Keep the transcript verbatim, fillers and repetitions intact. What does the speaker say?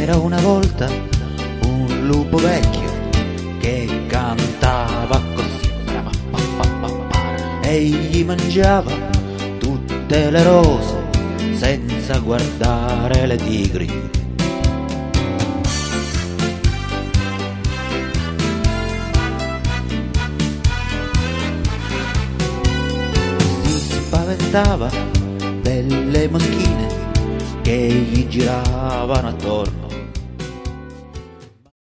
C'era una volta un lupo vecchio che cantava così e gli mangiava tutte le rose senza guardare le tigri. Si spaventava delle moschine che gli giravano attorno